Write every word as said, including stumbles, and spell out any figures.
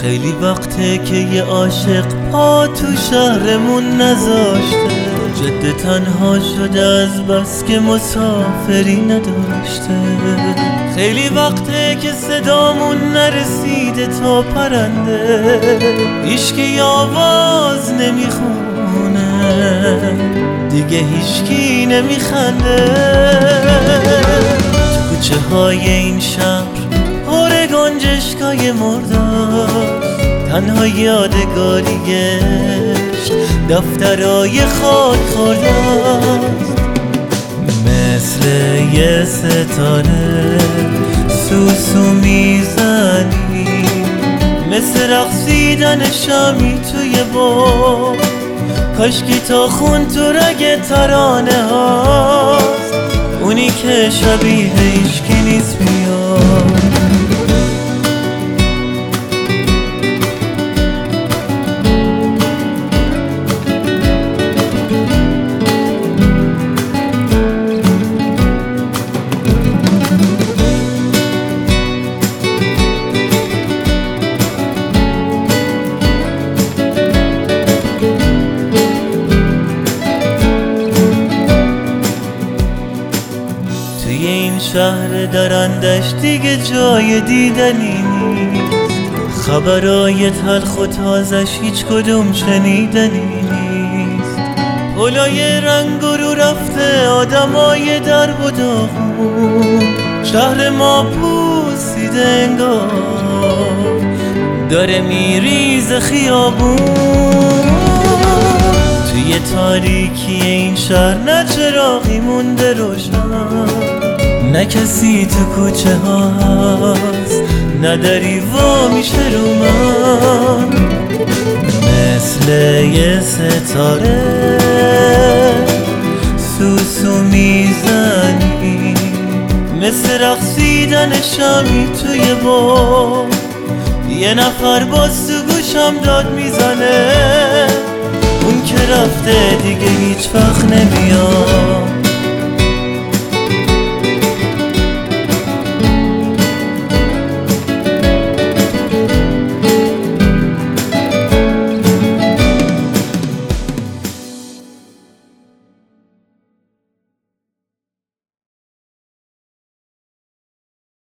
خیلی وقته که یه عاشق پا تو شهرمون نذاشته، جد تنها شده از بس که مسافری نداشته. خیلی وقته که صدامون نرسیده تا پرنده، هیچکی آواز نمیخونه، دیگه هیچکی نمیخنده. تو کوچه های این شهر پر گنجشکای مرداست، تنها یادگاریش دفترای خاک خورداست. مثل یه ستاره سوسو میزنی، مثل رقصیدن شامی توی باغ، کاشکی تا خون تو رگ ترانه هاست، اونی که شبیه هیچکی نیست بیاد. توی این شهر درندش دیگه جای دیدنی نیست، خبرای تلخ و تازش هیچ کدوم شنیدنی نیست. پلای رنگ رو رفته آدمای درب و داغون، شهر ما پوسیده انگار داره میریز خیابون. توی تاریکی این شهر نه چراغی مونده روشن، نه کسی تو کوچه ها هست، نه دری وا میشه رو من. مثل یه ستاره سوسو میزنی، مثل رقصیدن شامی توی باغ، یه نفر باز تو گوشم داد میزنه، اون که رفته دیگه هیچ وقت نمیاد.